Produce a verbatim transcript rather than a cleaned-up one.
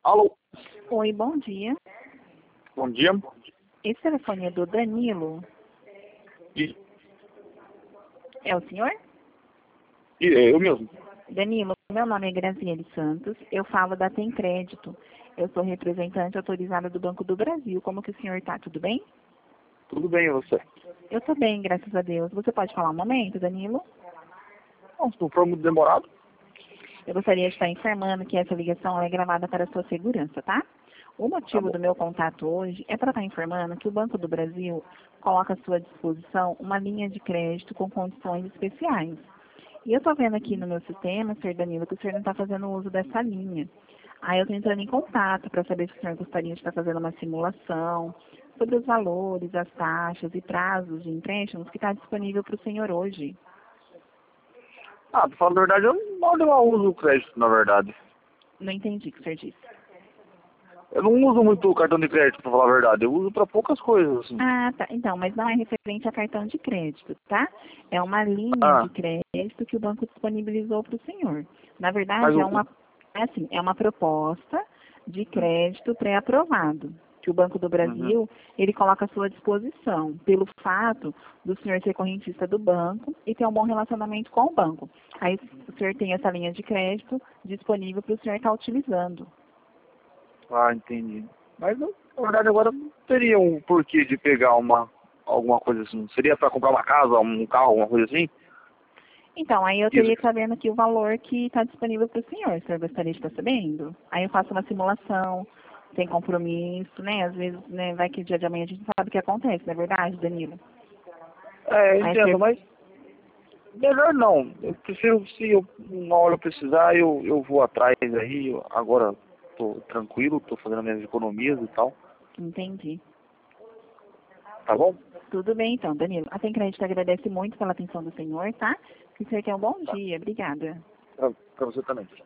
Alô? Oi, bom dia. Bom dia. Esse telefone é do Danilo. E, É o senhor? e é eu mesmo. Danilo, meu nome é Graziele Santos. Eu falo da Tem Crédito. Eu sou representante autorizada do Banco do Brasil. Como que o senhor está? Tudo bem? Tudo bem, e você? Eu estou bem, graças a Deus. Você pode falar um momento, Danilo? Não, se não for muito demorado. Eu gostaria de estar informando que essa ligação é gravada para a sua segurança, tá? O Tá motivo bom. do meu contato hoje é para estar informando que o Banco do Brasil coloca à sua disposição uma linha de crédito com condições especiais. E eu estou vendo aqui no meu sistema, senhor Danilo, que o senhor não está fazendo uso dessa linha. Aí eu estou entrando em contato para saber se o senhor gostaria de estar fazendo uma simulação sobre os valores, as taxas e prazos de empréstimos que está disponível para o senhor hoje. Ah, pra falar a verdade, eu não, eu não uso o crédito, na verdade. Não entendi o que o senhor disse. Eu não uso muito o cartão de crédito, pra falar a verdade. Eu uso pra poucas coisas, assim. Ah, tá. Então, mas não é referente a cartão de crédito, tá? É uma linha Ah, de crédito que o banco disponibilizou para o senhor. Na mas verdade, é o... uma, é assim, é uma proposta de crédito pré-aprovado, que o Banco do Uhum. Brasil, ele coloca à sua disposição, pelo fato do senhor ser correntista do banco e ter um bom relacionamento com o banco. Aí o senhor tem essa linha de crédito disponível para o senhor estar utilizando. Ah, entendi. Mas, eu, na verdade, agora não teria um porquê de pegar uma... alguma coisa assim. Seria pra comprar uma casa, um carro, alguma coisa assim? Então, aí eu Isso. teria que estar vendo aqui o valor que está disponível para o senhor. O senhor gostaria de estar sabendo? Aí eu faço uma simulação, sem compromisso, né? Às vezes, né, vai que dia de amanhã a gente não sabe o que acontece, não é verdade, Danilo? É, eu Aí o entendo, senhor... mas... Melhor não. Eu prefiro, se eu, uma hora eu precisar, eu, eu vou atrás aí. Eu agora tô tranquilo, tô fazendo minhas economias e tal. Entendi. Tá bom? Tudo bem, então, Danilo. A Tem Crédito agradece muito pela atenção do senhor, tá? Que o senhor tenha um bom Tá. dia. Obrigada. Pra, pra você também.